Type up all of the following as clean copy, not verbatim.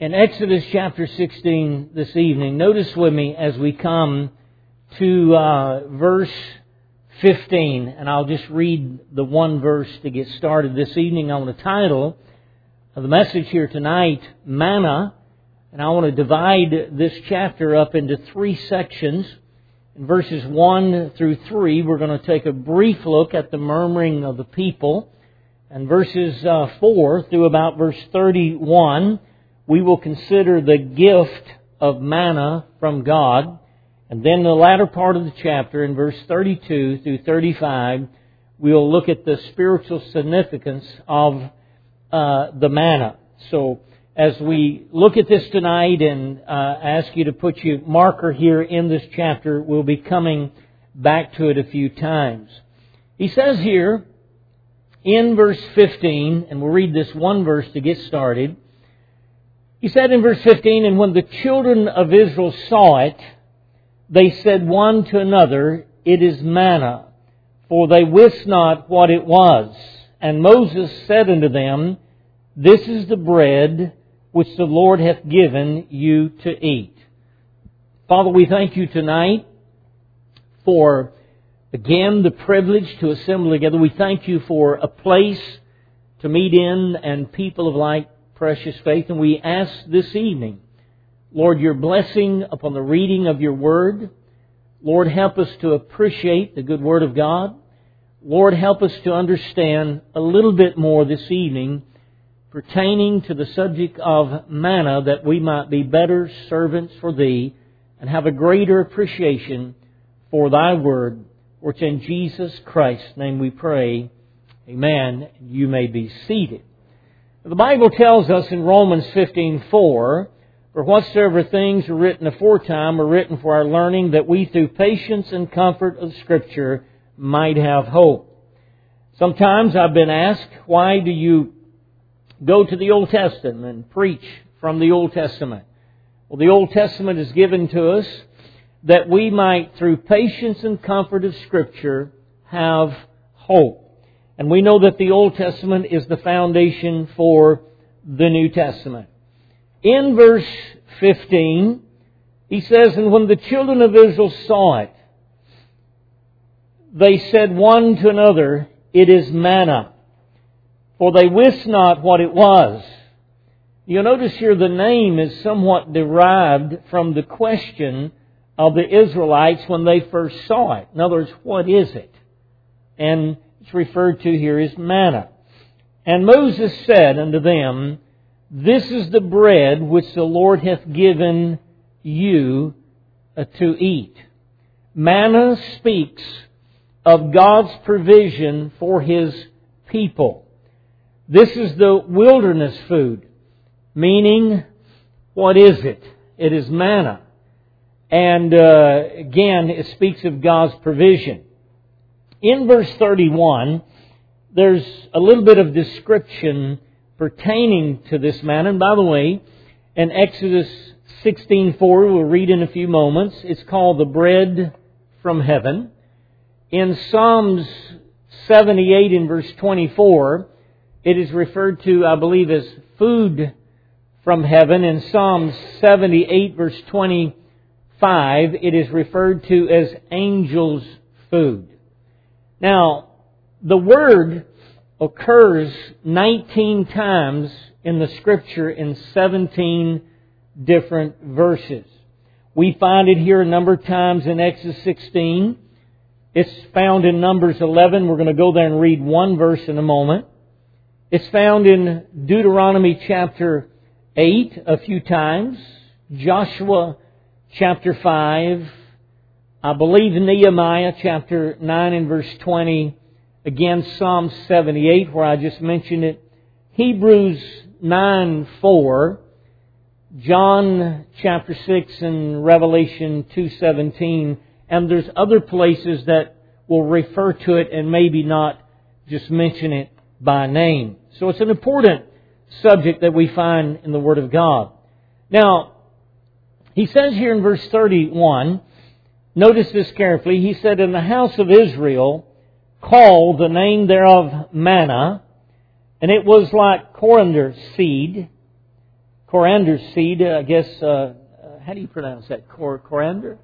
In Exodus chapter 16 this evening, notice with me as we come to verse 15, and I'll just read the one verse to get started this evening. I want to title the message here tonight, Manna, and I want to divide this chapter up into three sections. In verses 1 through 3, we're going to take a brief look at the murmuring of the people. And verses 4 through about verse 31, we will consider the gift of manna from God. And then the latter part of the chapter, in verse 32 through 35, we'll look at the spiritual significance of the manna. So, as we look at this tonight and ask you to put your marker here in this chapter, we'll be coming back to it a few times. He says here in verse 15, and we'll read this one verse to get started. He said in verse 15, "And when the children of Israel saw it, they said one to another, 'It is manna,' for they wist not what it was. And Moses said unto them, 'This is the bread which the Lord hath given you to eat.'" Father, we thank you tonight for, again, the privilege to assemble together. We thank you for a place to meet in and people of like precious faith. And we ask this evening, Lord, your blessing upon the reading of your Word. Lord, help us to appreciate the good Word of God. Lord, help us to understand a little bit more this evening pertaining to the subject of manna, that we might be better servants for Thee and have a greater appreciation for Thy Word. For it's in Jesus Christ's name we pray. Amen. You may be seated. The Bible tells us in Romans 15:4, "For whatsoever things are written aforetime are written for our learning, that we through patience and comfort of Scripture might have hope." Sometimes I've been asked, why do you go to the Old Testament and preach from the Old Testament? Well, the Old Testament is given to us that we might, through patience and comfort of Scripture, have hope. And we know that the Old Testament is the foundation for the New Testament. In verse 15, he says, "And when the children of Israel saw it, they said one to another, 'It is manna,' for they wist not what it was." You'll notice here the name is somewhat derived from the question of the Israelites when they first saw it. In other words, what is it? And it's referred to here as manna. "And Moses said unto them, 'This is the bread which the Lord hath given you to eat.'" Manna speaks of God's provision for His people. This is the wilderness food, meaning, what is it? It is manna. And again, it speaks of God's provision. In verse 31, there's a little bit of description pertaining to this manna. And by the way, in Exodus 16:4, we'll read in a few moments, it's called the bread from heaven. In Psalms 78 in verse 24, it is referred to, I believe, as food from heaven. In Psalms 78 verse 25, it is referred to as angels' food. Now, the word occurs 19 times in the Scripture in 17 different verses. We find it here a number of times in Exodus 16. It's found in Numbers 11. We're going to go there and read one verse in a moment. It's found in Deuteronomy chapter 8 a few times. Joshua chapter 5. I believe Nehemiah chapter 9 and verse 20. Again, Psalm 78 where I just mentioned it. Hebrews 9:4. John chapter 6 and Revelation 2:17. And there's other places that will refer to it and maybe not just mention it by name. So it's an important subject that we find in the Word of God. Now, he says here in verse 31, notice this carefully, he said, "In the house of Israel called the name thereof manna, and it was like coriander seed, coriander seed, I guess, how do you pronounce that? Coriander?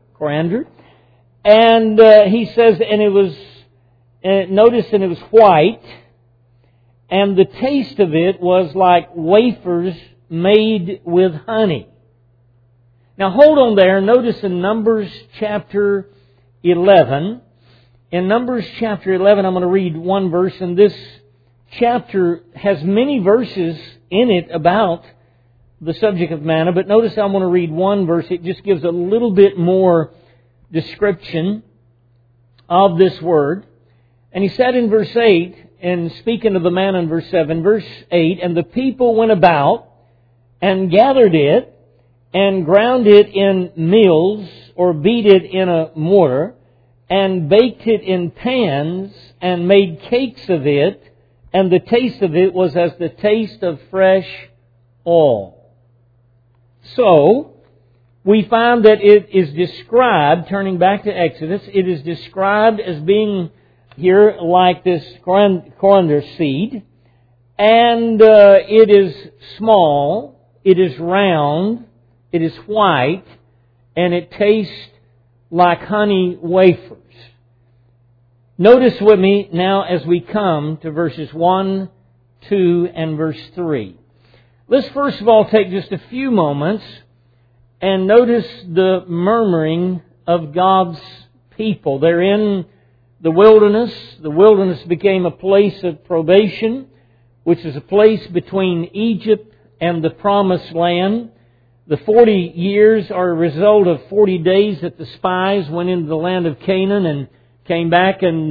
And he says, and it was, notice, and it was white, and the taste of it was like wafers made with honey. Now hold on there. Notice in Numbers chapter 11. In Numbers chapter 11, I'm going to read one verse, and this chapter has many verses in it about the subject of manna, but notice I'm going to read one verse. It just gives a little bit more description of this word. And he said in verse 8, and speaking of the manna in verse 7, verse 8, and the people went about and gathered it and ground it in mills or beat it in a mortar and baked it in pans and made cakes of it, and the taste of it was as the taste of fresh oil. So, we find that it is described, turning back to Exodus, it is described as being here like this coriander seed, and it is small, it is round, it is white, and it tastes like honey wafers. Notice with me now as we come to verses 1, 2, and verse 3. Let's first of all take just a few moments and notice the murmuring of God's people. They're in the wilderness. The wilderness became a place of probation, which is a place between Egypt and the Promised Land. The 40 years are a result of 40 days that the spies went into the land of Canaan and came back, and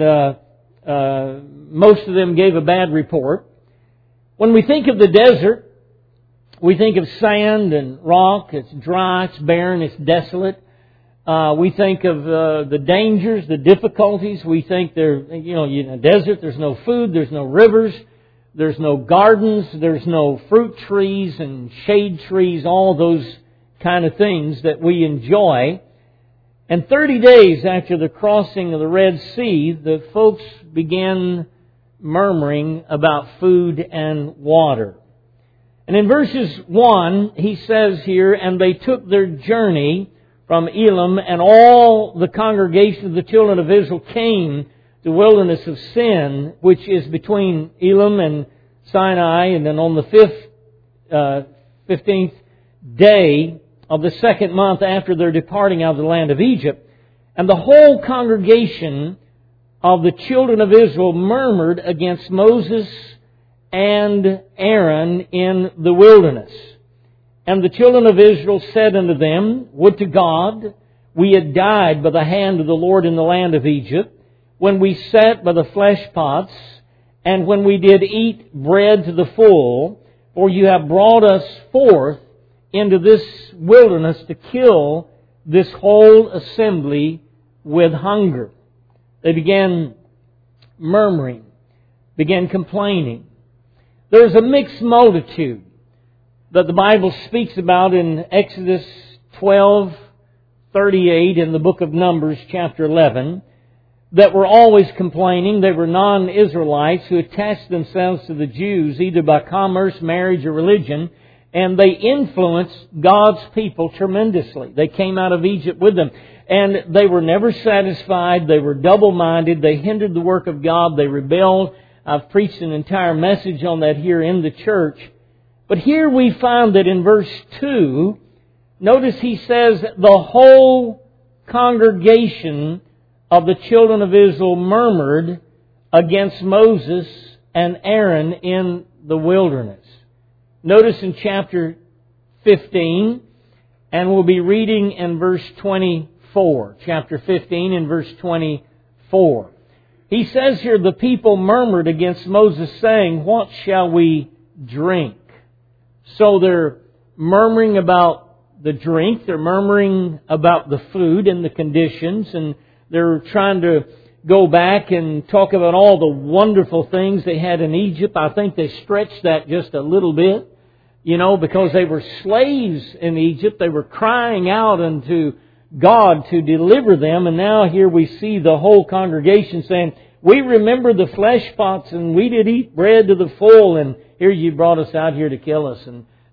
most of them gave a bad report. When we think of the desert, we think of sand and rock. It's dry, it's barren, it's desolate. We think of the dangers, the difficulties. We think in a desert, there's no food, there's no rivers, there's no gardens, there's no fruit trees and shade trees, all those kind of things that we enjoy. And 30 days after the crossing of the Red Sea, the folks began murmuring about food and water. And in verses 1, he says here, and they took their journey from Elim, and all the congregation of the children of Israel came to the wilderness of Sin, which is between Elim and Sinai, and then on the 15th day of the second month after their departing out of the land of Egypt. And the whole congregation of the children of Israel murmured against Moses and Aaron in the wilderness. And the children of Israel said unto them, Would to God we had died by the hand of the Lord in the land of Egypt, when we sat by the flesh pots, and when we did eat bread to the full, for you have brought us forth into this wilderness to kill this whole assembly with hunger. They began murmuring, began complaining. There's a mixed multitude that the Bible speaks about in Exodus 12:38 in the book of Numbers chapter 11 that were always complaining. They were non-Israelites who attached themselves to the Jews either by commerce, marriage, or religion, and they influenced God's people tremendously. They came out of Egypt with them, and they were never satisfied. They were double-minded. They hindered the work of God. They rebelled. I've preached an entire message on that here in the church. But here we find that in verse 2, notice he says, the whole congregation of the children of Israel murmured against Moses and Aaron in the wilderness. Notice in chapter 15, and we'll be reading in verse 24. Chapter 15 and verse 24. He says here, the people murmured against Moses, saying, What shall we drink? So they're murmuring about the drink, they're murmuring about the food and the conditions, and they're trying to go back and talk about all the wonderful things they had in Egypt. I think they stretched that just a little bit, because they were slaves in Egypt. They were crying out unto God to deliver them, and now here we see the whole congregation saying, We remember the flesh pots, and we did eat bread to the full, and here you brought us out here to kill us. And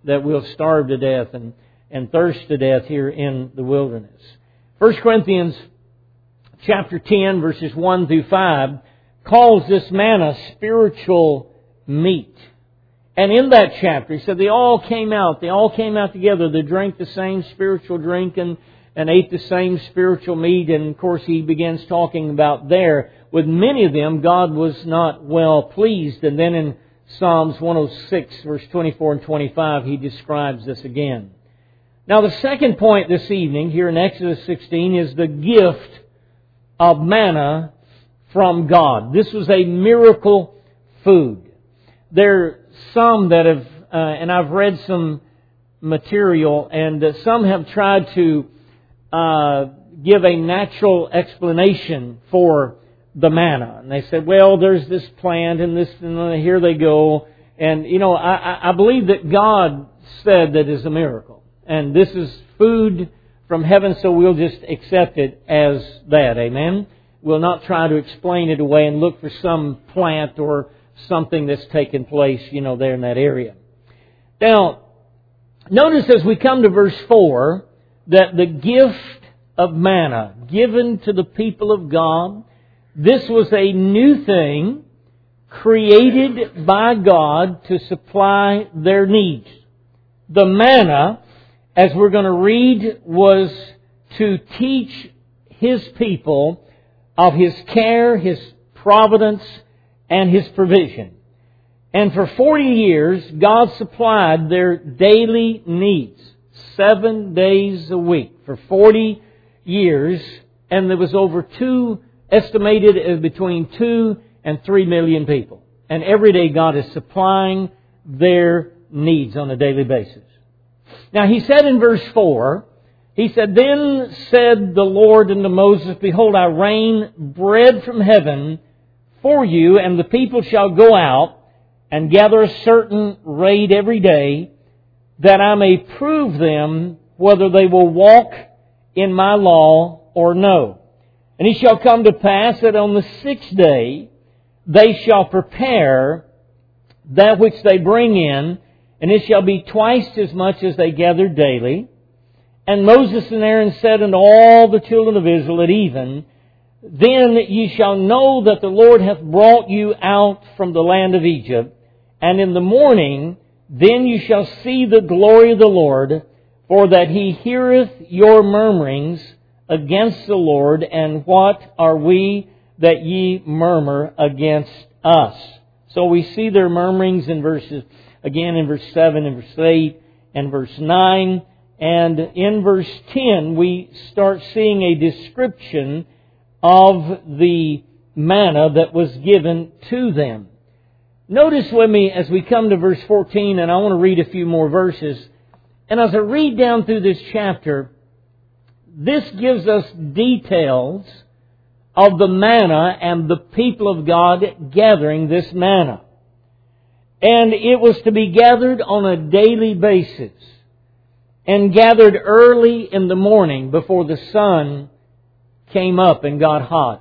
that we'll starve to death and thirst to death here in the wilderness. 1 Corinthians chapter 10, verses 1 through 5, calls this manna spiritual meat. And in that chapter, he said they all came out together. They drank the same spiritual drink and ate the same spiritual meat. And of course, he begins talking about there. With many of them, God was not well pleased. And then in Psalms 106, verse 24 and 25, he describes this again. Now, the second point this evening here in Exodus 16 is the gift of manna from God. This was a miracle food. There are some that have, and I've read some material, and some have tried to give a natural explanation for the manna. And they said, well, there's this plant and this, and here they go. And, I believe that God said that is a miracle. And this is food from heaven, so we'll just accept it as that. Amen? We'll not try to explain it away and look for some plant or something that's taken place, there in that area. Now, notice as we come to verse 4, that the gift of manna given to the people of God, this was a new thing created by God to supply their needs. The manna, as we're going to read, was to teach His people of His care, His providence, and His provision. And for 40 years, God supplied their daily needs, 7 days a week, for 40 years. And there was estimated between 2 and 3 million people. And every day God is supplying their needs on a daily basis. Now, He said in verse 4, He said, Then said the Lord unto Moses, Behold, I rain bread from heaven for you, and the people shall go out and gather a certain rate every day, that I may prove them whether they will walk in my law or no. And it shall come to pass that on the 6th day they shall prepare that which they bring in, and it shall be twice as much as they gather daily. And Moses and Aaron said unto all the children of Israel at even, Then ye shall know that the Lord hath brought you out from the land of Egypt. And in the morning, then you shall see the glory of the Lord, for that He heareth your murmurings against the Lord. And what are we that ye murmur against us? So we see their murmurings in verse 7 and verse 8 and verse 9. And in verse 10, we start seeing a description of the manna that was given to them. Notice with me as we come to verse 14, and I want to read a few more verses. And as I read down through this chapter, this gives us details of the manna and the people of God gathering this manna. And it was to be gathered on a daily basis, and gathered early in the morning before the sun came up and got hot.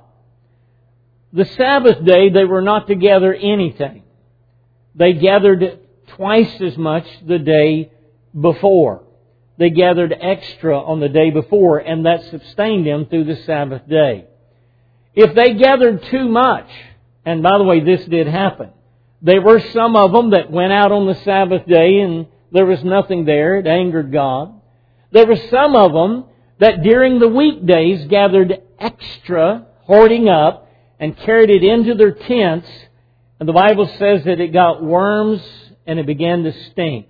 The Sabbath day, they were not to gather anything. They gathered twice as much the day before. They gathered extra on the day before, and that sustained them through the Sabbath day. If they gathered too much, and by the way, this did happen, there were some of them that went out on the Sabbath day and there was nothing there. It angered God. There were some of them that during the weekdays gathered extra, hoarding up, and carried it into their tents. And the Bible says that it got worms and it began to stink.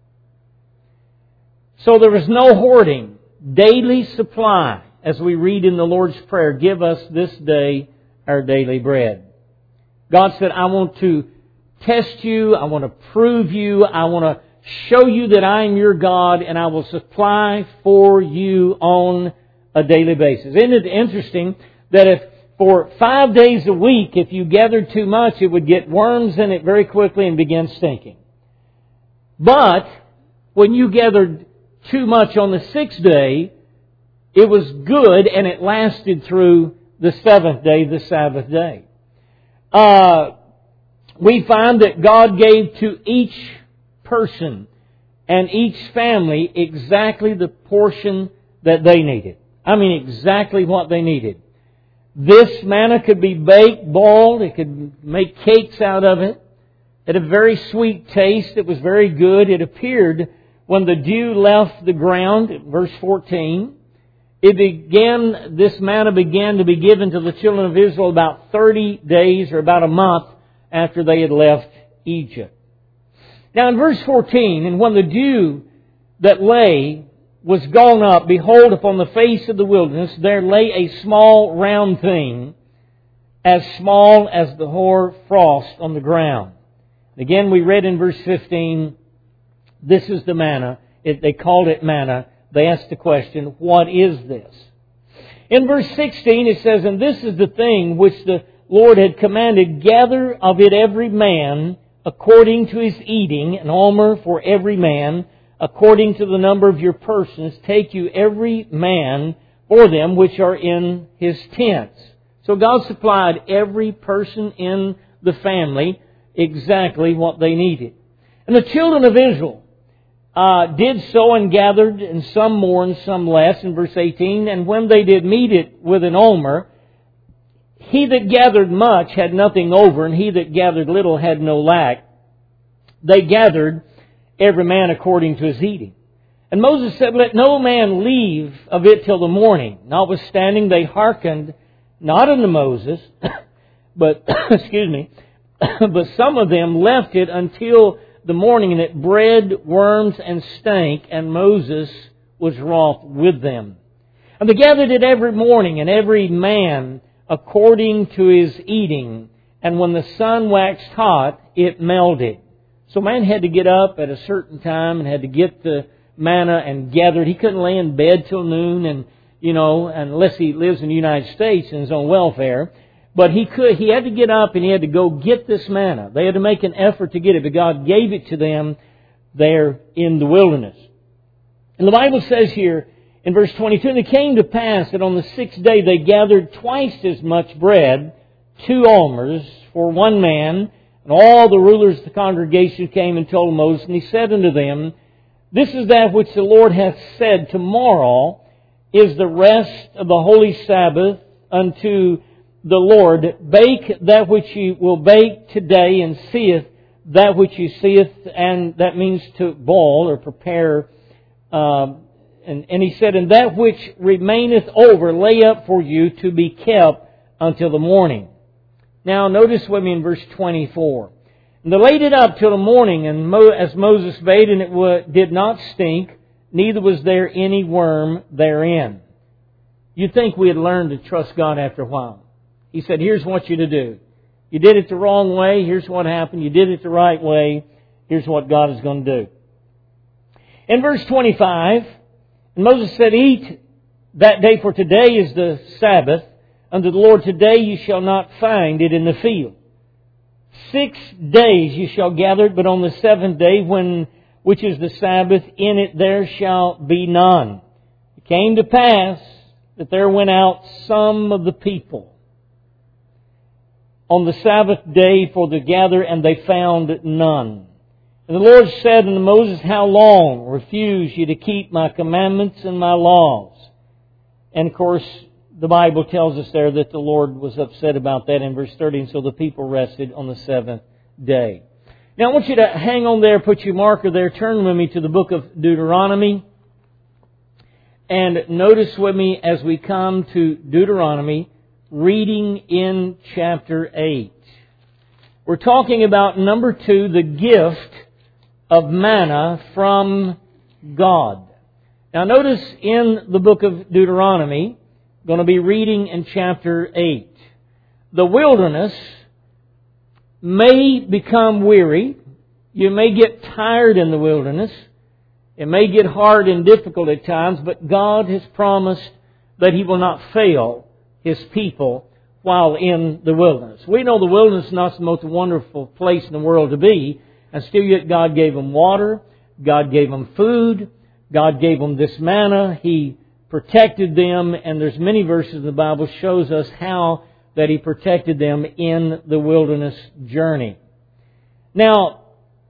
So there was no hoarding. Daily supply, as we read in the Lord's Prayer, give us this day our daily bread. God said, I want to test you. I want to prove you. I want to show you that I am your God, and I will supply for you on a daily basis. Isn't it interesting that if for 5 days a week, if you gathered too much, it would get worms in it very quickly and begin stinking. But when you gathered too much on the 6th day, it was good and it lasted through the 7th day, the Sabbath day. We find that God gave to each person and each family exactly the portion that they needed. I mean, exactly what they needed. This manna could be baked, boiled. It could make cakes out of it. It had a very sweet taste. It was very good. It appeared when the dew left the ground, verse 14, this manna began to be given to the children of Israel about 30 days or about a month after they had left Egypt. Now in verse 14, and when the dew that lay was gone up, behold, upon the face of the wilderness there lay a small round thing, as small as the hoar frost on the ground. Again, we read in verse 15, this is the manna. They called it manna. They asked the question, what is this? In verse 16 it says, and this is the thing which the Lord had commanded, gather of it every man according to his eating, an omer for every man, according to the number of your persons, take you every man for them which are in his tents. So God supplied every person in the family exactly what they needed. And the children of Israel did so and gathered, and some more and some less, in verse 18. And when they did meet it with an omer, he that gathered much had nothing over, and he that gathered little had no lack. They gathered every man according to his eating. And Moses said, let no man leave of it till the morning. Notwithstanding, they hearkened not unto Moses, but, but some of them left it until the morning, and it bred worms and stank, and Moses was wroth with them. And they gathered it every morning, and every man according to his eating. And when the sun waxed hot, it melted. So man had to get up at a certain time and had to get the manna and gather it. He couldn't lay in bed till noon, and unless he lives in the United States and is on welfare. But he had to get up and he had to go get this manna. They had to make an effort to get it, but God gave it to them there in the wilderness. And the Bible says here in verse 22, and it came to pass that on the 6th day they gathered twice as much bread, 2 omers for one man, and all the rulers of the congregation came and told Moses, and he said unto them, this is that which the Lord hath said, tomorrow is the rest of the holy Sabbath unto the Lord. Bake that which you will bake today, and seeth that which you seeth, and that means to boil or prepare. And he said, and that which remaineth over, lay up for you to be kept until the morning. Now notice with me in verse 24. And they laid it up till the morning, and as Moses bade, and it did not stink, neither was there any worm therein. You'd think we had learned to trust God after a while. He said, here's what you're to do. You did it the wrong way, here's what happened. You did it the right way, here's what God is going to do. In verse 25, and Moses said, eat that day, for today is the Sabbath. Unto the Lord today you shall not find it in the field. 6 days you shall gather it, but on the 7th day, which is the Sabbath, in it there shall be none. It came to pass that there went out some of the people on the Sabbath day for the gather, and they found none. And the Lord said unto Moses, how long refuse ye to keep my commandments and my laws? And of course, the Bible tells us there that the Lord was upset about that in verse 30, and so the people rested on the 7th day. Now I want you to hang on there, put your marker there, turn with me to the book of Deuteronomy. And notice with me as we come to Deuteronomy, reading in chapter 8. We're talking about number 2, the gift of manna from God. Now notice in the book of Deuteronomy, I'm going to be reading in chapter 8. The wilderness may become weary. You may get tired in the wilderness. It may get hard and difficult at times, but God has promised that He will not fail His people while in the wilderness. We know the wilderness is not the most wonderful place in the world to be, and still yet God gave them water, God gave them food, God gave them this manna, He protected them, and there's many verses in the Bible shows us how that He protected them in the wilderness journey. Now,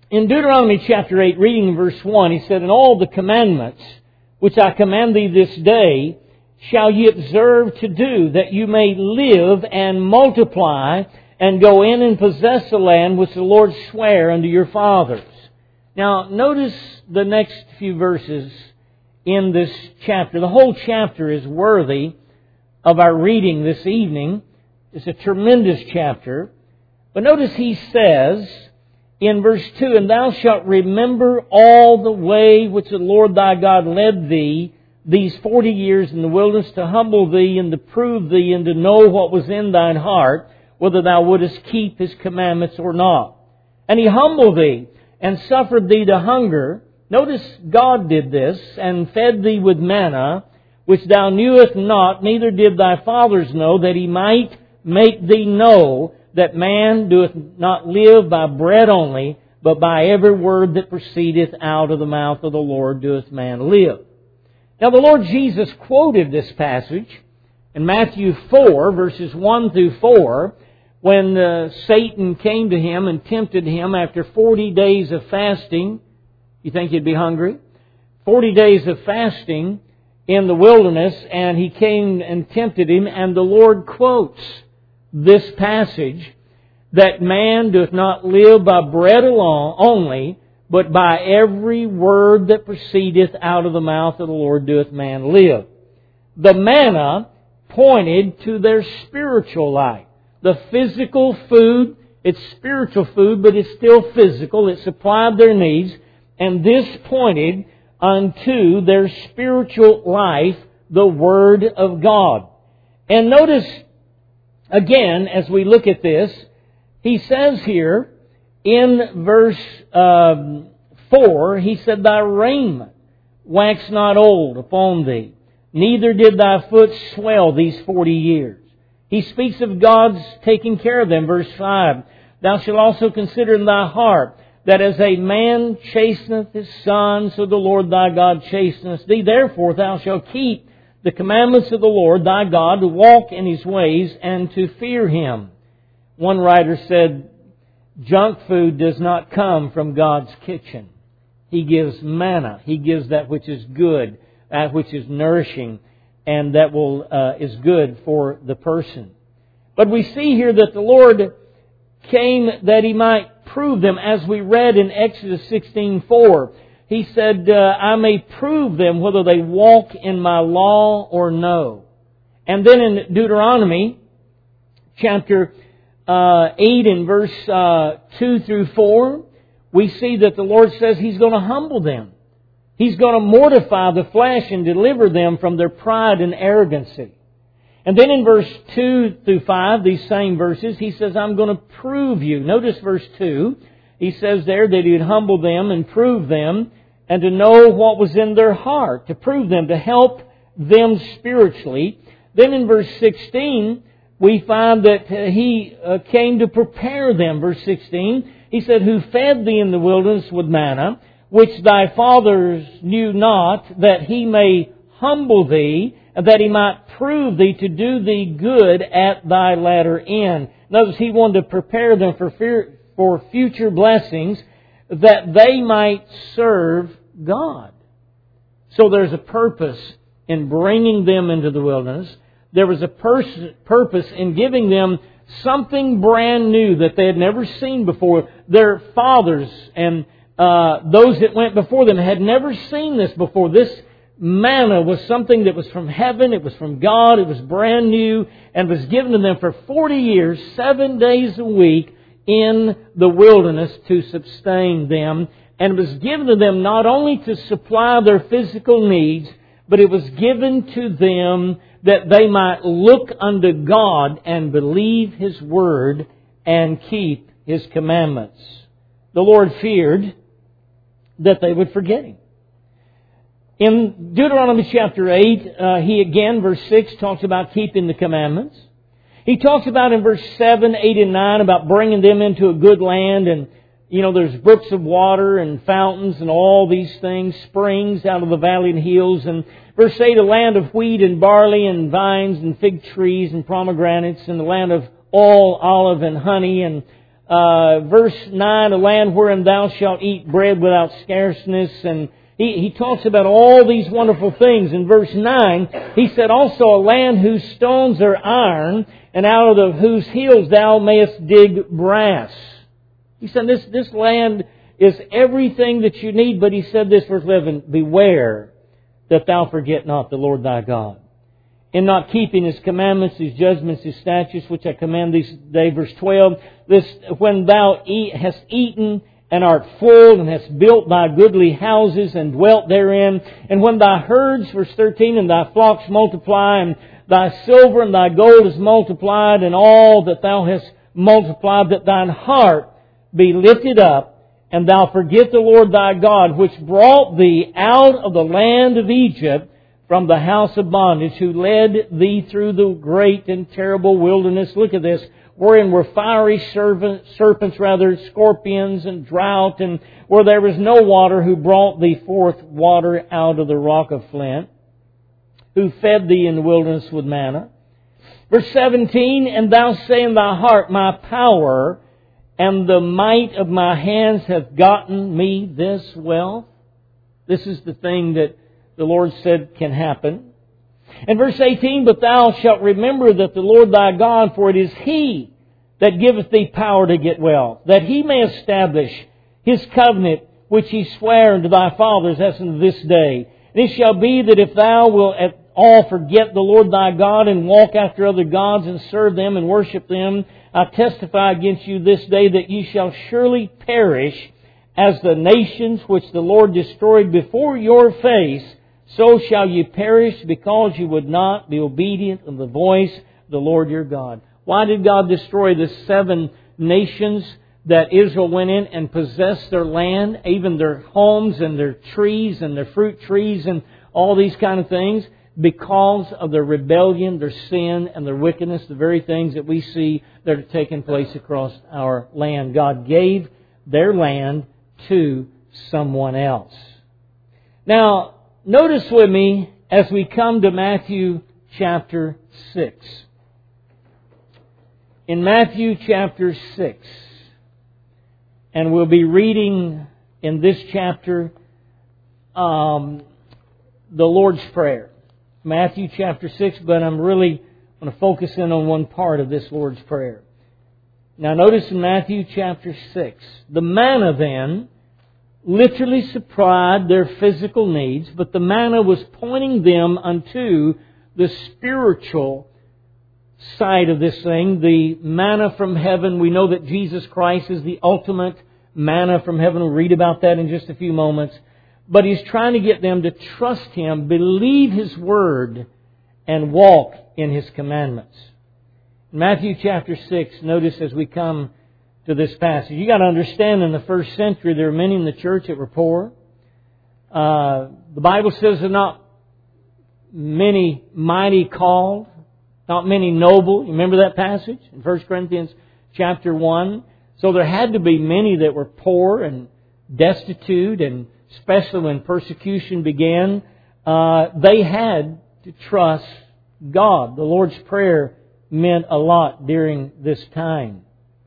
In Deuteronomy chapter 8, reading in verse 1, He said, "And all the commandments which I command thee this day shall ye observe to do, that you may live and multiply, and go in and possess the land which the Lord sware unto your fathers." Now, notice the next few verses in this chapter. The whole chapter is worthy of our reading this evening. It's a tremendous chapter. But notice He says in verse 2, "And thou shalt remember all the way which the Lord thy God led thee these 40 years in the wilderness, to humble thee and to prove thee and to know what was in thine heart, whether thou wouldest keep His commandments or not. And He humbled thee and suffered thee to hunger." Notice God did this, "and fed thee with manna, which thou knewest not, neither did thy fathers know, that He might make thee know that man doeth not live by bread only, but by every word that proceedeth out of the mouth of the Lord doeth man live." Now the Lord Jesus quoted this passage in Matthew 4, verses 1 through 4, when Satan came to Him and tempted Him after 40 days of fasting. You think He'd be hungry? 40 days of fasting in the wilderness, and He came and tempted Him, and the Lord quotes this passage, that man doth not live by bread alone only, but by every word that proceedeth out of the mouth of the Lord doeth man live. The manna pointed to their spiritual life. The physical food, it's spiritual food, but it's still physical. It supplied their needs. And this pointed unto their spiritual life, the Word of God. And notice, again, as we look at this, He says here in verse 4, He said, "Thy raiment wax not old upon thee, neither did thy foot swell these 40 years." He speaks of God's taking care of them. Verse 5, "Thou shalt also consider in thy heart, that as a man chasteneth his son, so the Lord thy God chasteneth thee. Therefore thou shalt keep the commandments of the Lord thy God, to walk in His ways and to fear Him." One writer said, junk food does not come from God's kitchen. He gives manna. He gives that which is good, that which is nourishing, and that is good for the person. But we see here that the Lord came that He might prove them, as we read in Exodus 16:4. He said, "I may prove them whether they walk in my law or no." And then in Deuteronomy chapter 8 in verse 2 through 4, we see that the Lord says He's going to humble them. He's going to mortify the flesh and deliver them from their pride and arrogancy. And then in verse 2 through 5, these same verses, He says, "I'm going to prove you." Notice verse 2. He says there that He would humble them and prove them, and to know what was in their heart, to prove them, to help them spiritually. Then in verse 16, we find that He came to prepare them. Verse 16, He said, "Who fed thee in the wilderness with manna, which thy fathers knew not, that He may humble thee, and that He might prove thee to do thee good at thy latter end." Notice He wanted to prepare them for future blessings, that they might serve God. So there's a purpose in bringing them into the wilderness. There was a purpose in giving them something brand new that they had never seen before. Their fathers and those that went before them had never seen this before. This manna was something that was from heaven. It was from God. It was brand new and was given to them for 40 years, 7 days a week in the wilderness to sustain them. And it was given to them not only to supply their physical needs, but it was given to them that they might look unto God and believe His Word and keep His commandments. The Lord feared that they would forget Him. In Deuteronomy chapter 8, He again, verse 6, talks about keeping the commandments. He talks about in verse 7, 8, and 9 about bringing them into a good land, and there's brooks of water and fountains and all these things, springs out of the valley and hills. And verse 8, a land of wheat and barley and vines and fig trees and pomegranates, and the land of all olive and honey, and verse 9, a land wherein thou shalt eat bread without scarceness. And he talks about all these wonderful things. In verse 9, he said, also a land whose stones are iron, and out of whose hills thou mayest dig brass. He said this land is everything that you need, but he said this, verse 11, beware that thou forget not the Lord thy God, in not keeping His commandments, His judgments, His statutes, which I command this day. Verse 12, this, when thou hast eaten and art full, and hast built thy goodly houses, and dwelt therein, and when thy herds, verse 13, and thy flocks multiply, and thy silver and thy gold is multiplied, and all that thou hast multiplied, that thine heart be lifted up, and thou forget the Lord thy God, which brought thee out of the land of Egypt, from the house of bondage, who led thee through the great and terrible wilderness. Look at this. Wherein were fiery serpents, scorpions, and drought, and where there was no water, who brought thee forth water out of the rock of flint, who fed thee in the wilderness with manna. Verse 17, and thou say in thy heart, my power and the might of my hands have gotten me this wealth. This is the thing that the Lord said can happen. And verse 18, but thou shalt remember that the Lord thy God, for it is He that giveth thee power to get wealth, that He may establish His covenant which He sware unto thy fathers as unto this day. And it shall be that if thou wilt at all forget the Lord thy God, and walk after other gods, and serve them, and worship them, I testify against you this day that ye shall surely perish as the nations which the Lord destroyed before your face. So shall you perish, because you would not be obedient to the voice of the Lord your God. Why did God destroy the 7 nations that Israel went in and possessed their land, even their homes and their trees and their fruit trees and all these kind of things? Because of their rebellion, their sin, and their wickedness, the very things that we see that are taking place across our land. God gave their land to someone else. Now, notice with me as we come to Matthew chapter 6. In Matthew chapter 6, and we'll be reading in this chapter the Lord's Prayer. Matthew chapter 6, but I'm really going to focus in on one part of this Lord's Prayer. Now notice in Matthew chapter 6, the manna then literally supplied their physical needs, but the manna was pointing them unto the spiritual side of this thing, the manna from heaven. We know that Jesus Christ is the ultimate manna from heaven. We'll read about that in just a few moments. But He's trying to get them to trust Him, believe His Word, and walk in His commandments. In Matthew chapter 6, notice as we come to this passage. You got to understand, in the first century, there were many in the church that were poor. The Bible says there are not many mighty called, not many noble. You remember that passage in 1 Corinthians chapter 1? So there had to be many that were poor and destitute, and especially when persecution began, they had to trust God. The Lord's Prayer meant a lot during this time.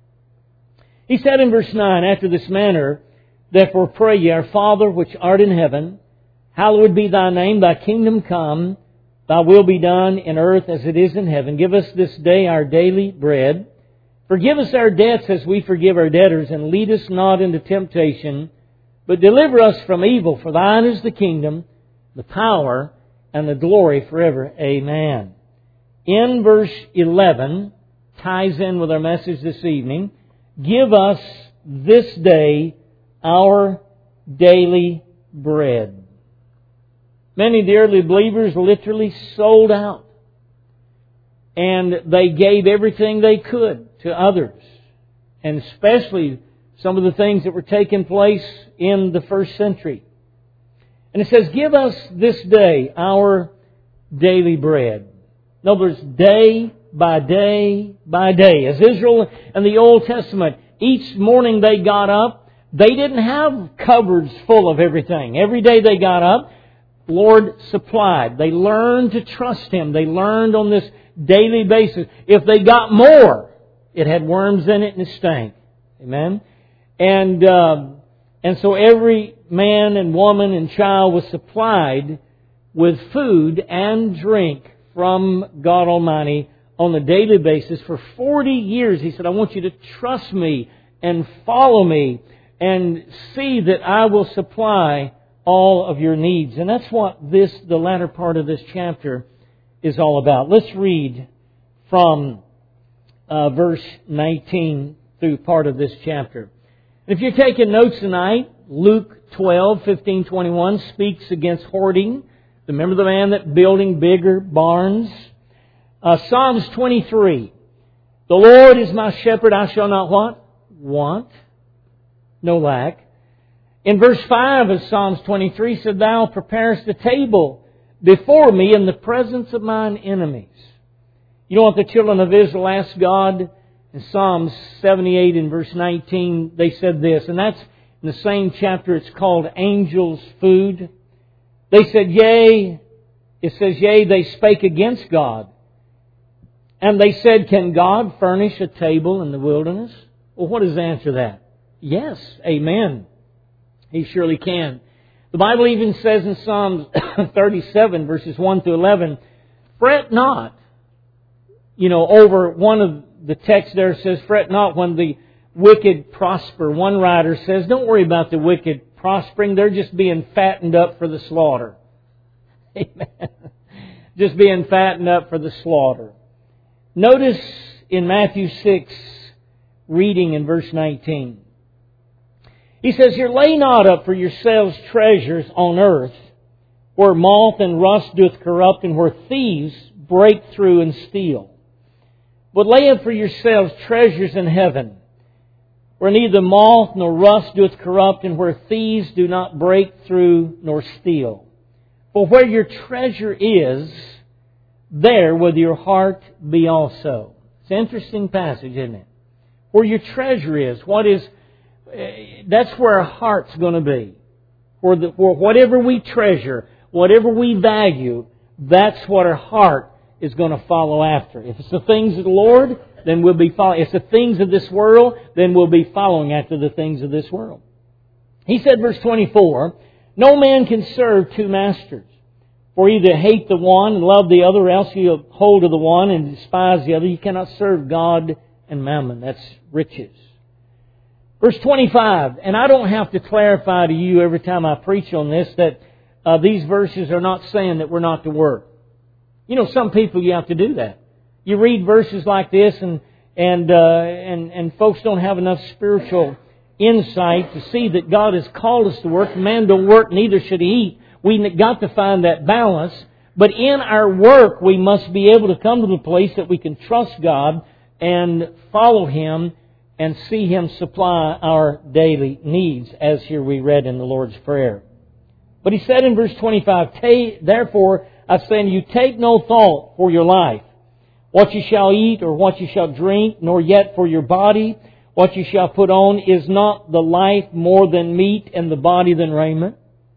He said in verse 9, after this manner, therefore pray ye, our Father which art in heaven, hallowed be Thy name, Thy kingdom come, Thy will be done in earth as it is in heaven. Give us this day our daily bread. Forgive us our debts as we forgive our debtors, and lead us not into temptation, but deliver us from evil. For Thine is the kingdom, the power, and the glory forever. Amen. In verse 11, ties in with our message this evening, give us this day our daily bread. Many of the early believers literally sold out, and they gave everything they could to others, and especially some of the things that were taking place in the first century. And it says, give us this day our daily bread. In other words, day by day by day. As Israel in the Old Testament, each morning they got up, they didn't have cupboards full of everything. Every day they got up, the Lord supplied. They learned to trust Him. They learned on this daily basis. If they got more, it had worms in it and it stank. Amen? And so every man and woman and child was supplied with food and drink from God Almighty on a daily basis for 40 years. He said, I want you to trust me and follow me and see that I will supply all of your needs. And that's what the latter part of this chapter is all about. Let's read from verse 19 through part of this chapter. If you're taking notes tonight, Luke 12:15-21 speaks against hoarding. Remember the man that building bigger barns? Psalms 23. The Lord is my shepherd, I shall not what? Want. No lack. In verse 5 of Psalms 23 said, Thou preparest a table before me in the presence of mine enemies. You know what the children of Israel asked God? In Psalms 78 and verse 19, they said this, and that's in the same chapter, it's called Angels' Food. They said, Yea, it says, Yea, they spake against God. And they said, Can God furnish a table in the wilderness? Well, what is the answer to that? Yes, amen. He surely can. The Bible even says in Psalms 37, verses 1 to 11, Fret not. Over one of the texts there says, Fret not when the wicked prosper. One writer says, Don't worry about the wicked prospering. They're just being fattened up for the slaughter. Amen. Just being fattened up for the slaughter. Notice in Matthew 6, reading in verse 19. He says here, Lay not up for yourselves treasures on earth, where moth and rust doth corrupt, and where thieves break through and steal. But lay up for yourselves treasures in heaven, where neither moth nor rust doth corrupt, and where thieves do not break through nor steal. For where your treasure is, there will your heart be also. It's an interesting passage, isn't it? Where your treasure is, that's where our heart's going to be. For whatever we treasure, whatever we value, that's what our heart is going to follow after. If it's the things of the Lord, then we'll be following. If it's the things of this world, then we'll be following after the things of this world. He said, verse 24, No man can serve two masters. For either hate the one and love the other, or else you'll hold to the one and despise the other. You cannot serve God and mammon. That's riches. Verse 25, and I don't have to clarify to you every time I preach on this that these verses are not saying that we're not to work. Some people you have to do that. You read verses like this and folks don't have enough spiritual insight to see that God has called us to work. Man don't work, neither should he eat. We've got to find that balance. But in our work, we must be able to come to the place that we can trust God and follow Him and see Him supply our daily needs, as here we read in the Lord's Prayer. But He said in verse 25, Therefore, I say unto you, take no thought for your life, what you shall eat or what you shall drink, nor yet for your body, what you shall put on. Is not the life more than meat, and the body than raiment?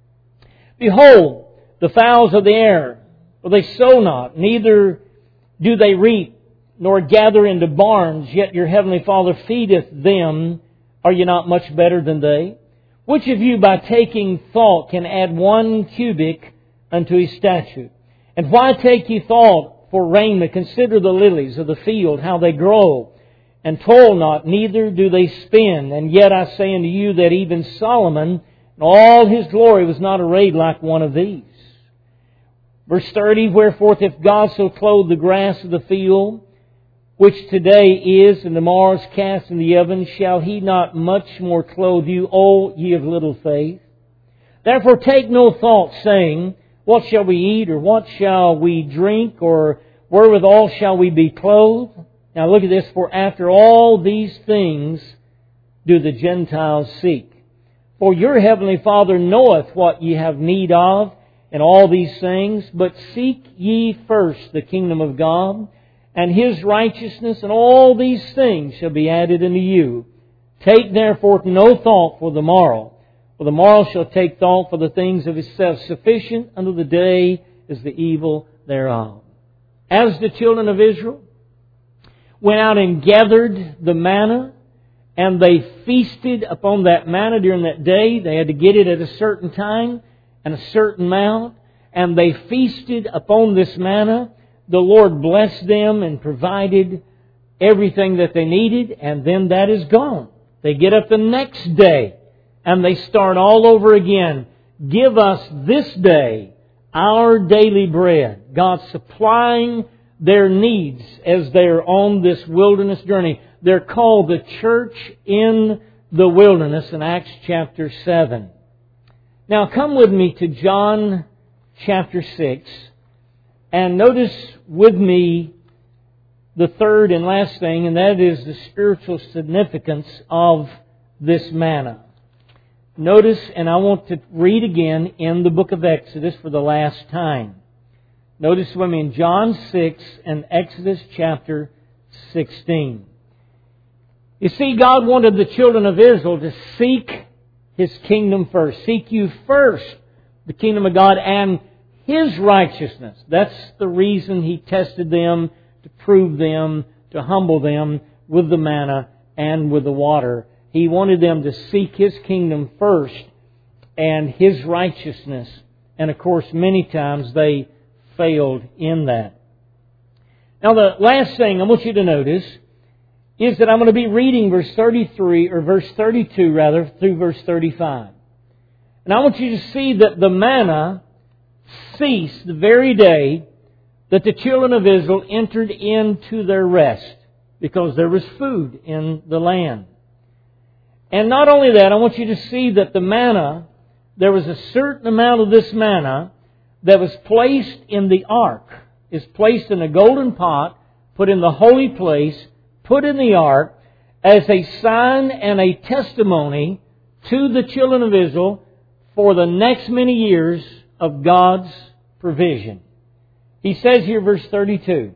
Behold, the fowls of the air, for they sow not, neither do they reap, nor gather into barns, yet your heavenly Father feedeth them. Are you not much better than they? Which of you by taking thought can add 1 cubit unto his stature? And why take ye thought for raiment? Consider the lilies of the field, how they grow, and toil not, neither do they spin. And yet I say unto you that even Solomon in all his glory was not arrayed like one of these. Verse 30, Wherefore if God so clothe the grass of the field, which today is and tomorrow is cast in the oven, shall He not much more clothe you, O ye of little faith? Therefore take no thought, saying, What shall we eat, or what shall we drink, or wherewithal shall we be clothed? Now look at this, For after all these things do the Gentiles seek. For your heavenly Father knoweth what ye have need of, and all these things. But seek ye first the kingdom of God, and His righteousness, and all these things shall be added unto you. Take therefore no thought for the morrow, for the morrow shall take thought for the things of itself. Sufficient unto the day is the evil thereof. As the children of Israel went out and gathered the manna, and they feasted upon that manna during that day. They had to get it at a certain time and a certain amount, and they feasted upon this manna. The Lord blessed them and provided everything that they needed, and then that is gone. They get up the next day, and they start all over again. Give us this day our daily bread. God supplying their needs as they are on this wilderness journey. They're called the church in the wilderness in Acts chapter 7. Now come with me to John chapter 6 and notice with me the third and last thing, and that is the spiritual significance of this manna. Notice, and I want to read again in the book of Exodus for the last time. Notice with me in John 6 and Exodus chapter 16. You see, God wanted the children of Israel to seek His kingdom first. Seek you first the kingdom of God and His righteousness. That's the reason He tested them, to prove them, to humble them with the manna and with the water. He wanted them to seek His kingdom first and His righteousness. And of course, many times they failed in that. Now the last thing I want you to notice is that I'm going to be reading verse 33, or verse 32 rather, through verse 35. And I want you to see that the manna ceased the very day that the children of Israel entered into their rest, because there was food in the land. And not only that, I want you to see that the manna, there was a certain amount of this manna that was placed in the ark. Is placed in a golden pot, put in the holy place, put in the ark as a sign and a testimony to the children of Israel for the next many years of God's provision. He says here, verse 32,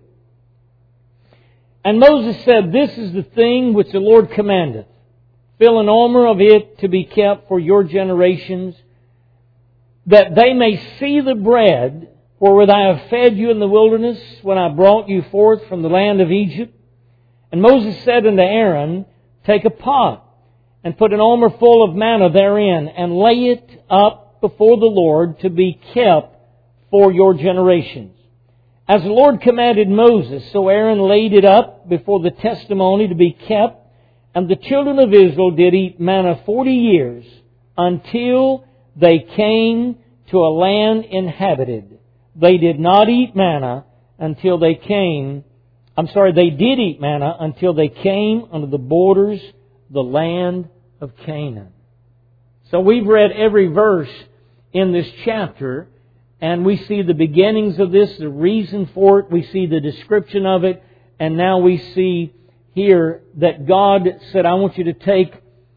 And Moses said, This is the thing which the Lord commandeth. Fill an omer of it to be kept for your generations, that they may see the bread wherewith I have fed you in the wilderness, when I brought you forth from the land of Egypt. And Moses said unto Aaron, Take a pot, and put an omer full of manna therein, and lay it up before the Lord to be kept for your generations. As the Lord commanded Moses, so Aaron laid it up before the testimony to be kept. And the children of Israel did eat manna 40 years, until they came to a land inhabited. They did not eat manna until they came... they did eat manna until they came unto the borders, the land of Canaan. So we've read every verse in this chapter, and we see the beginnings of this, the reason for it, we see the description of it, and now we see here that God said, I want you to take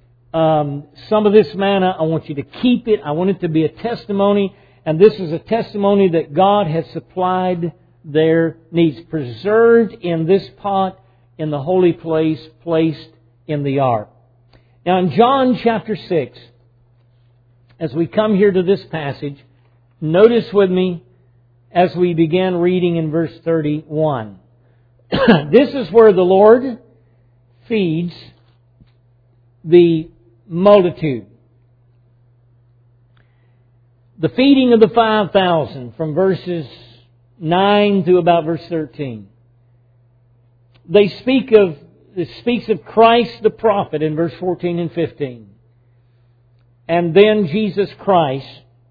some of this manna, I want you to keep it, I want it to be a testimony, and this is a testimony that God has supplied their needs, preserved in this pot, in the holy place, placed in the ark. Now in John chapter 6, as we come here to this passage, notice with me as we begin reading in verse 31. This is where the Lord feeds the multitude. The feeding of the 5,000 from verses 9 to about verse 13. It speaks of Christ the prophet in verse 14 and 15. And then Jesus Christ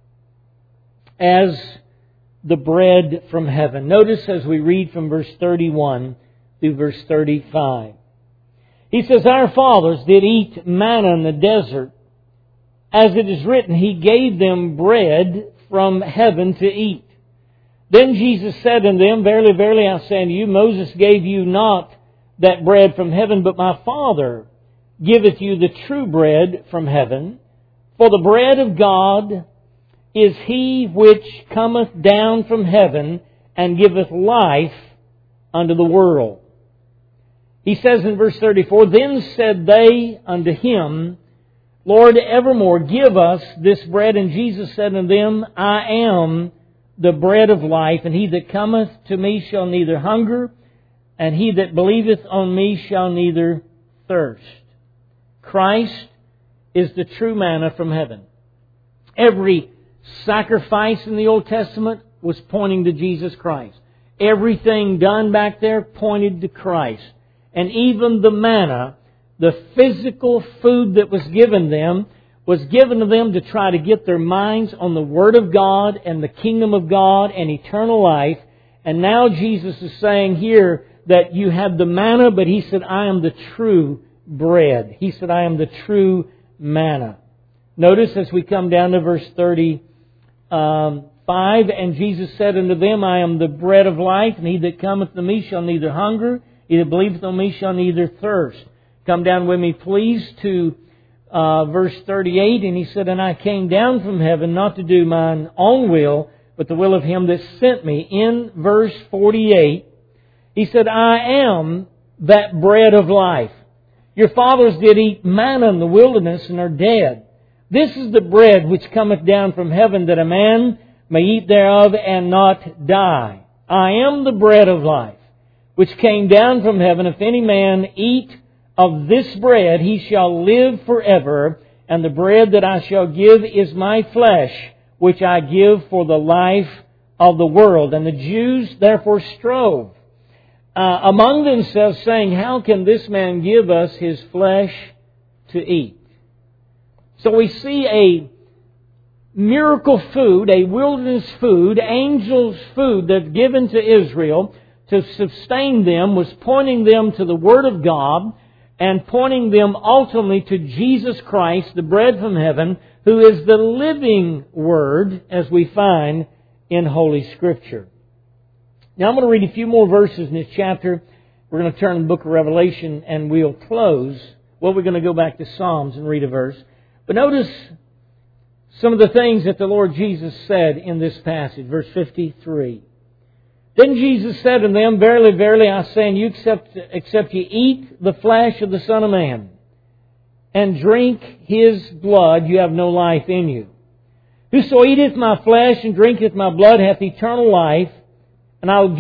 as the bread from heaven. Notice as we read from verse 31 through verse 35. He says, Our fathers did eat manna in the desert. As it is written, He gave them bread from heaven to eat. Then Jesus said unto them, Verily, verily, I say unto you, Moses gave you not that bread from heaven, but my Father giveth you the true bread from heaven. For the bread of God is He which cometh down from heaven and giveth life unto the world. He says in verse 34, Then said they unto Him, Lord, evermore give us this bread. And Jesus said unto them, I am the bread of life, and he that cometh to me shall neither hunger, and he that believeth on me shall neither thirst. Christ is the true manna from heaven. Every sacrifice in the Old Testament was pointing to Jesus Christ. Everything done back there pointed to Christ. And even the manna, the physical food that was given to them to try to get their minds on the Word of God and the kingdom of God and eternal life. And now Jesus is saying here that you have the manna, but He said, I am the true bread. He said, I am the true manna. Notice as we come down to verse 35, and Jesus said unto them, I am the bread of life, and he that cometh to me shall neither hunger, he that believeth on me shall neither thirst. Come down with me, please, to verse 38, and He said, and I came down from heaven not to do mine own will, but the will of Him that sent me. In verse 48, He said, I am that bread of life. Your fathers did eat manna in the wilderness and are dead. This is the bread which cometh down from heaven, that a man may eat thereof and not die. I am the bread of life, which came down from heaven. If any man eat of this bread, he shall live forever. And the bread that I shall give is my flesh, which I give for the life of the world. And the Jews therefore strove among themselves, saying, how can this man give us his flesh to eat? So we see a miracle food, a wilderness food, angels' food that's given to Israel to sustain them, was pointing them to the Word of God and pointing them ultimately to Jesus Christ, the bread from heaven, who is the living Word, as we find in Holy Scripture. Now I'm going to read a few more verses in this chapter. We're going to turn to the book of Revelation and we'll close. Well, we're going to go back to Psalms and read a verse. But notice some of the things that the Lord Jesus said in this passage. Verse 53. Then Jesus said unto them, verily, verily, I say unto you, except ye eat the flesh of the Son of Man and drink His blood, you have no life in you. Whoso eateth my flesh and drinketh my blood hath eternal life, and I'll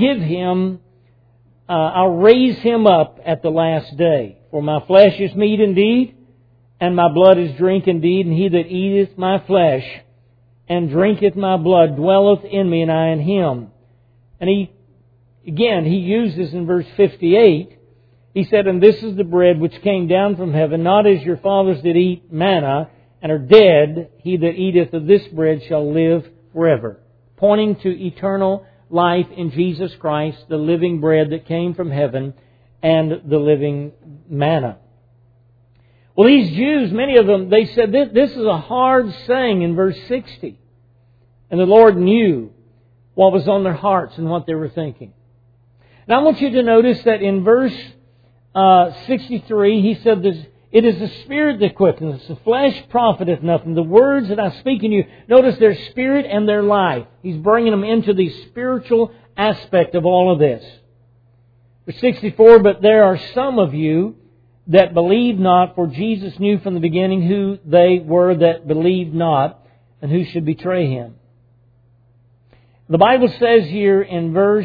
raise him up at the last day. For my flesh is meat indeed, and my blood is drink indeed, and he that eateth my flesh and drinketh my blood dwelleth in me, and I in him. And he uses in verse 58, he said, and this is the bread which came down from heaven, not as your fathers did eat manna, and are dead. He that eateth of this bread shall live forever. Pointing to eternal life in Jesus Christ, the living bread that came from heaven, and the living manna. Well, these Jews, many of them, they said this is a hard saying in verse 60. And the Lord knew what was on their hearts and what they were thinking. Now I want you to notice that in verse 63, He said, it is the Spirit that quickeneth, the flesh profiteth nothing. The words that I speak in you, notice their spirit and their life. He's bringing them into the spiritual aspect of all of this. Verse 64, but there are some of you that believe not, for Jesus knew from the beginning who they were that believed not, and who should betray Him. The Bible says here in verse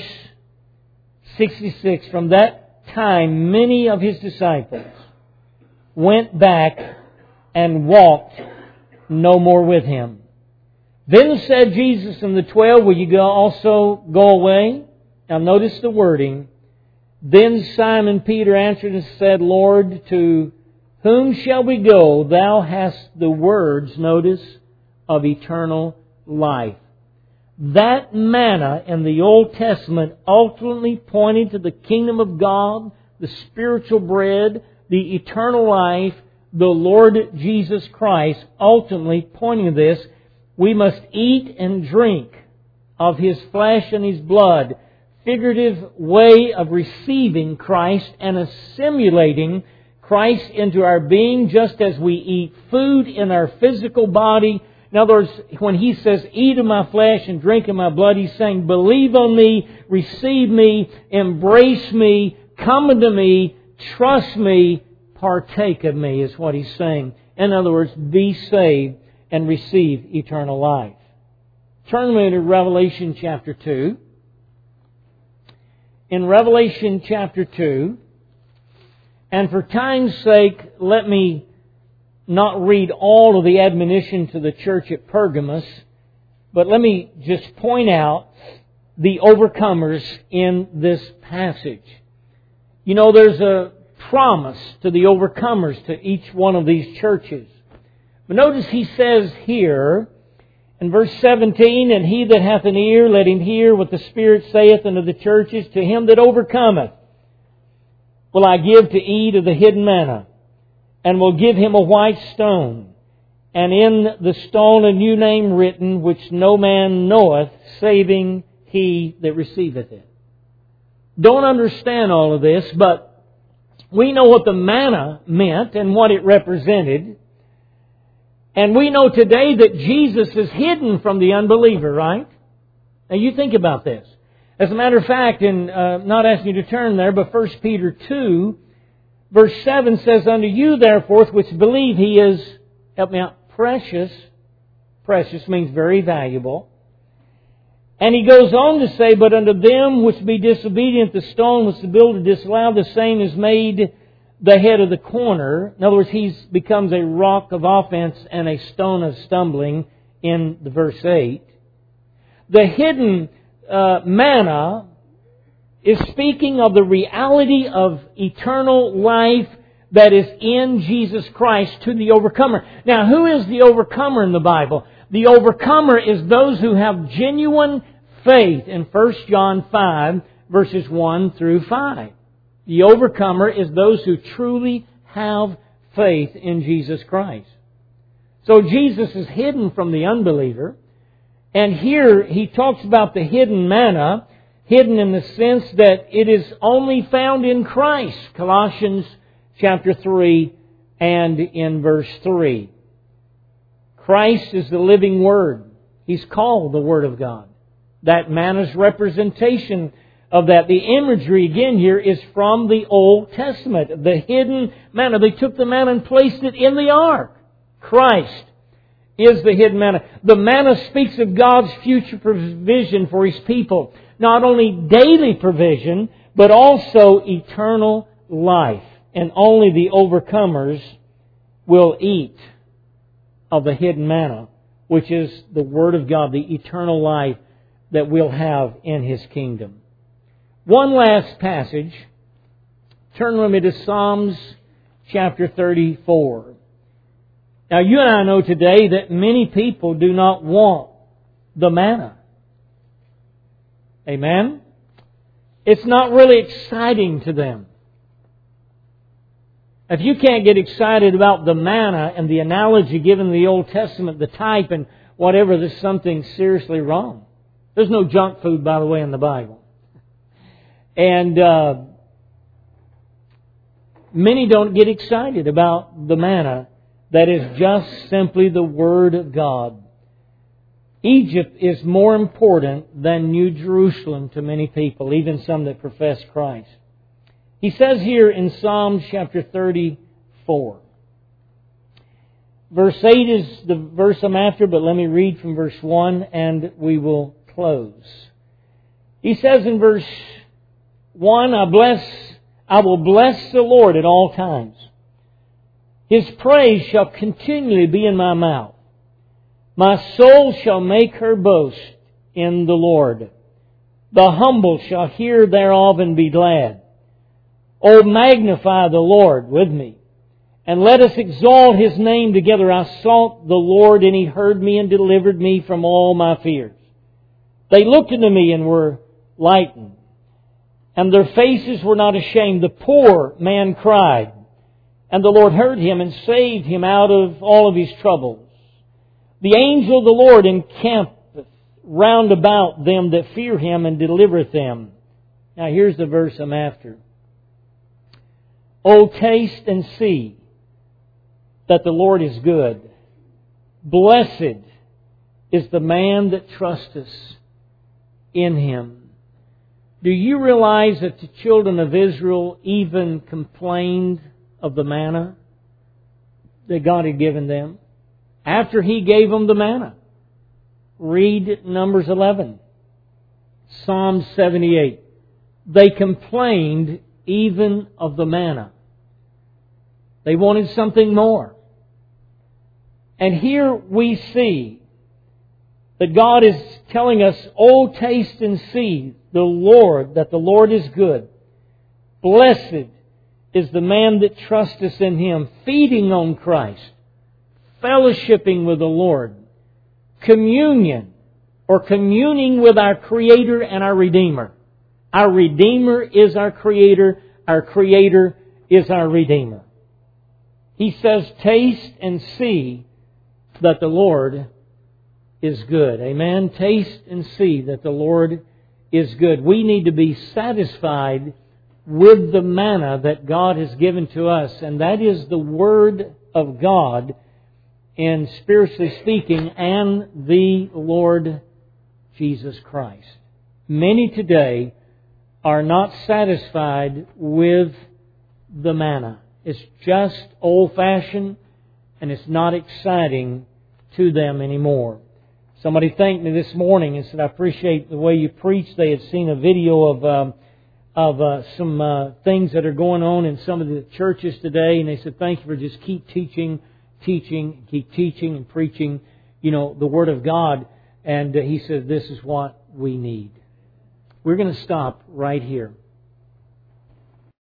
66, from that time many of His disciples went back and walked no more with Him. Then said Jesus and the 12, will you also go away? Now notice the wording. Then Simon Peter answered and said, Lord, to whom shall we go? Thou hast the words, notice, of eternal life. That manna in the Old Testament ultimately pointed to the kingdom of God, the spiritual bread, the eternal life, the Lord Jesus Christ, ultimately pointing to this. We must eat and drink of His flesh and His blood. Figurative way of receiving Christ and assimilating Christ into our being, just as we eat food in our physical body. In other words, when He says, eat of my flesh and drink of my blood, He's saying, believe on me, receive me, embrace me, come unto me, trust me, partake of me, is what He's saying. In other words, be saved and receive eternal life. Turn with me to Revelation chapter 2. In Revelation chapter 2, and for time's sake, let me not read all of the admonition to the church at Pergamos, but let me just point out the overcomers in this passage. You know, there's a promise to the overcomers to each one of these churches. But notice he says here, in verse 17, "And he that hath an ear, let him hear what the Spirit saith unto the churches. To him that overcometh will I give to eat of the hidden manna, and will give him a white stone, and in the stone a new name written, which no man knoweth, saving he that receiveth it." Don't understand all of this, but we know what the manna meant and what it represented. And we know today that Jesus is hidden from the unbeliever, right? Now you think about this. As a matter of fact, not asking you to turn there, but 1 Peter 2, verse 7 says, "Unto you therefore which believe He is," help me out, "precious." Precious means very valuable. And he goes on to say, "But unto them which be disobedient, the stone which the builder disallowed, the same is made the head of the corner." In other words, he becomes a rock of offense and a stone of stumbling in the verse 8. The hidden manna is speaking of the reality of eternal life that is in Jesus Christ to the overcomer. Now, who is the overcomer in the Bible? The overcomer is those who have genuine faith in 1 John 5, verses 1 through 5. The overcomer is those who truly have faith in Jesus Christ. So Jesus is hidden from the unbeliever. And here he talks about the hidden manna, hidden in the sense that it is only found in Christ. Colossians chapter 3 and in verse 3. Christ is the living Word. He's called the Word of God. That manna's representation of that. The imagery again here is from the Old Testament. The hidden manna. They took the manna and placed it in the ark. Christ is the hidden manna. The manna speaks of God's future provision for His people. Not only daily provision, but also eternal life. And only the overcomers will eat of the hidden manna, which is the Word of God, the eternal life that we'll have in His kingdom. One last passage. Turn with me to Psalms chapter 34. Now you and I know today that many people do not want the manna. Amen? It's not really exciting to them. If you can't get excited about the manna and the analogy given in the Old Testament, the type and whatever, there's something seriously wrong. There's no junk food, by the way, in the Bible. And many don't get excited about the manna that is just simply the Word of God. Egypt is more important than New Jerusalem to many people, even some that profess Christ. He says here in Psalms chapter 34. Verse 8 is the verse I'm after, but let me read from verse 1 and we will close. He says in verse 1, I will bless the Lord at all times. His praise shall continually be in my mouth. My soul shall make her boast in the Lord. The humble shall hear thereof and be glad. O magnify the Lord with me, and let us exalt His name together. I sought the Lord, and He heard me and delivered me from all my fears. They looked unto me and were lightened, and their faces were not ashamed. The poor man cried, and the Lord heard him and saved him out of all of his troubles. The angel of the Lord encampeth round about them that fear Him and delivereth them. Now here's the verse I'm after. O taste and see that the Lord is good. Blessed is the man that trusteth in Him. Do you realize that the children of Israel even complained of the manna that God had given them? After He gave them the manna. Read Numbers 11. Psalm 78. They complained even of the manna. They wanted something more. And here we see that God is telling us, "Oh, taste and see that the Lord is good. Blessed is the man that trusteth in Him," feeding on Christ, fellowshipping with the Lord, communion, or communing with our Creator and our Redeemer. Our Redeemer is our Creator. Our Creator is our Redeemer. He says, "Taste and see that the Lord is good." Amen? Taste and see that the Lord is good. We need to be satisfied with the manna that God has given to us, and that is the Word of God, and spiritually speaking, and the Lord Jesus Christ. Many today are not satisfied with the manna. It's just old-fashioned, and it's not exciting to them anymore. Somebody thanked me this morning and said, "I appreciate the way you preach." They had seen a video of some things that are going on in some of the churches today, and they said, "Thank you for just keep teaching, keep teaching and preaching, the Word of God." And he said, "This is what we need." We're going to stop right here.